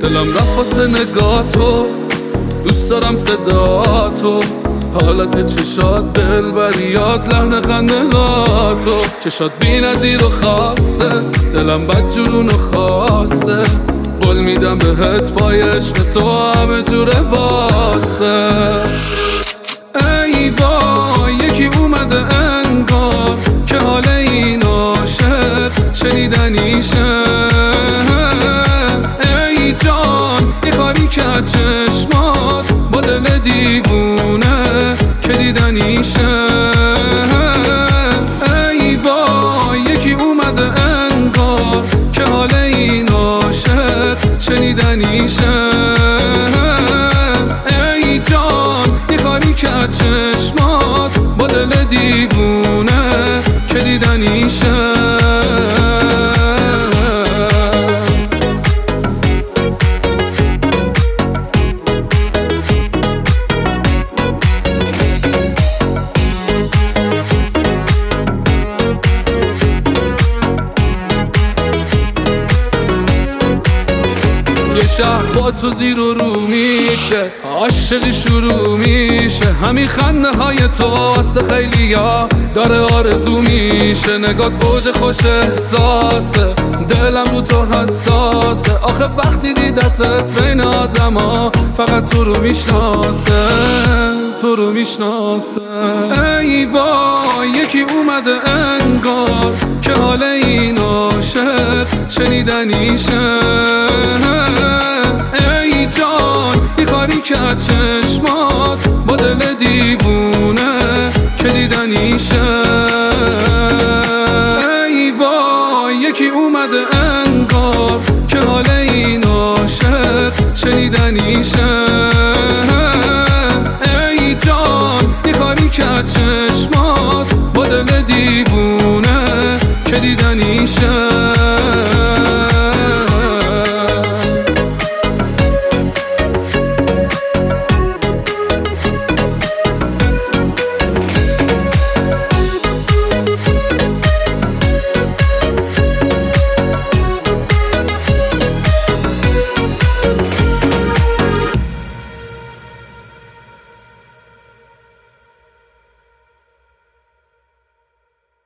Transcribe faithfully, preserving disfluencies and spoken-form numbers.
دلم رفت واسه نگاتو، دوست دارم صداتو، حالت چشات دلبریات، لحن خندهاتو، چشات بی نظیر و خاصه، دلم بد جنون و خاصه، قول میدم بهت پای عشق تو همه جوره واسه. ای وای یکی اومده انگار که حال این عاشق شنیدنیشه. ای جان یه کاری که چشمات با دل دیوونه که دیدنیشه. ای وای یکی اومده انگار که حال این عاشق شنیدنیشه. ای جان یه کاری که چشمات با دل دیوونه که دیدنیشه. یه شهر با تو زیر و رو میشه، عاشقی شروع میشه، همین خنده های تو واسه خیلی ها داره آرزو میشه. نگات اوج خوش احساسه، دلم رو تو حساسه، آخه وقتی دیدتت بین آدم ها فقط تو رو میشناسه، تو رو میشناسه. ای وای یکی اومده انگار که حال این عاشق شنیدنیشه. ای جان یه کاری که چشمات با دل دیوونه که دیدنیشه. ای وای یکی اومده انگار که حال این عاشق شنیدنیشه. ای جان یه کاری که چشمات با دل دیوونه که دیدنیشه.